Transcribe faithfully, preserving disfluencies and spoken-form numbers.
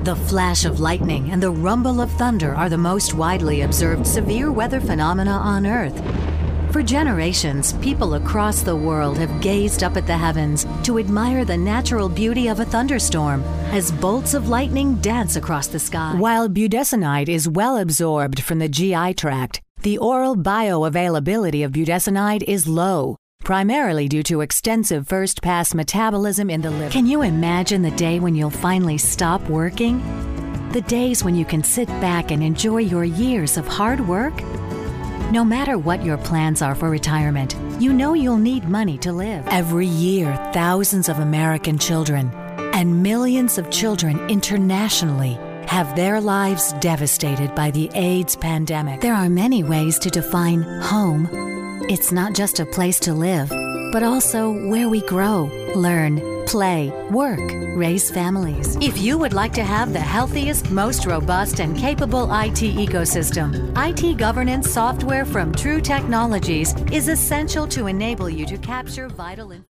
The flash of lightning and the rumble of thunder are the most widely observed severe weather phenomena on Earth. For generations, people across the world have gazed up at the heavens to admire the natural beauty of a thunderstorm as bolts of lightning dance across the sky. While budesonide is well absorbed from the G I tract, the oral bioavailability of budesonide is low, primarily due to extensive first-pass metabolism in the liver. Can you imagine the day when you'll finally stop working? The days when you can sit back and enjoy your years of hard work? No matter what your plans are for retirement, you know you'll need money to live. Every year, thousands of American children and millions of children internationally have their lives devastated by the AIDS pandemic. There are many ways to define home. It's not just a place to live, but also where we grow, learn, play, work, raise families. If you would like to have the healthiest, most robust, and capable I T ecosystem, I T governance software from True Technologies is essential to enable you to capture vital information.